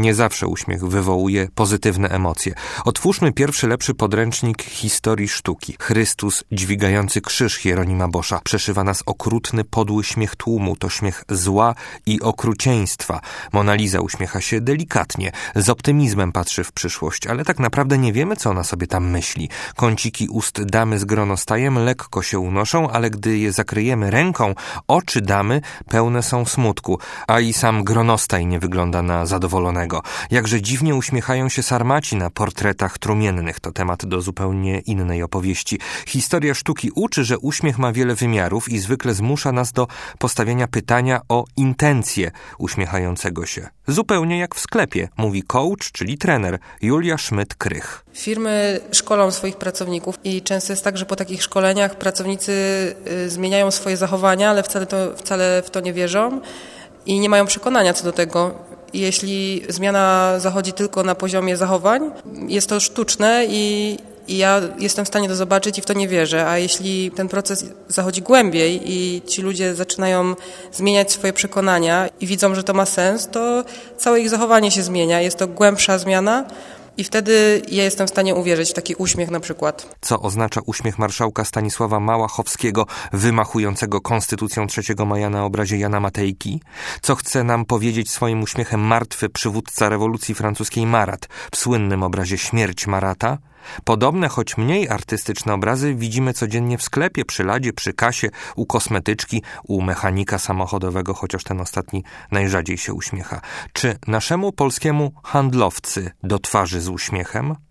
Nie zawsze uśmiech wywołuje pozytywne emocje. Otwórzmy pierwszy lepszy podręcznik historii sztuki. Chrystus dźwigający krzyż Jeronima Boscha. Przeszywa nas okrutny, podły śmiech tłumu. To śmiech zła i okrucieństwa. Mona Lisa uśmiecha się delikatnie. Z optymizmem patrzy w przyszłość, ale tak naprawdę nie wiemy, co ona sobie tam myśli. Kąciki ust damy z gronostajem lekko się unoszą, ale gdy je zakryjemy ręką, oczy damy pełne są smutku, a i sam gronostaj nie wygląda na zadowolonego. Jakże dziwnie uśmiechają się sarmaci na portretach trumiennych. To temat do zupełnie innej opowieści. Historia sztuki uczy, że uśmiech ma wiele wymiarów i zwykle zmusza nas do postawienia pytania o intencje uśmiechającego się. Zupełnie jak w sklepie, mówi coach, czyli trener Julia Szmyt-Krych. Firmy szkolą swoich pracowników i często jest tak, że po takich szkoleniach pracownicy zmieniają swoje zachowania, ale wcale w to nie wierzą i nie mają przekonania co do tego. Jeśli zmiana zachodzi tylko na poziomie zachowań, jest to sztuczne i ja jestem w stanie to zobaczyć i w to nie wierzę, a jeśli ten proces zachodzi głębiej i ci ludzie zaczynają zmieniać swoje przekonania i widzą, że to ma sens, to całe ich zachowanie się zmienia, jest to głębsza zmiana i wtedy ja jestem w stanie uwierzyć w taki uśmiech na przykład. Co oznacza uśmiech marszałka Stanisława Małachowskiego, wymachującego Konstytucją 3 maja na obrazie Jana Matejki? Co chce nam powiedzieć swoim uśmiechem martwy przywódca rewolucji francuskiej Marat w słynnym obrazie Śmierć Marata? Podobne, choć mniej artystyczne obrazy widzimy codziennie w sklepie, przy ladzie, przy kasie, u kosmetyczki, u mechanika samochodowego, chociaż ten ostatni najrzadziej się uśmiecha. Czy naszemu polskiemu handlowcy do twarzy z uśmiechem?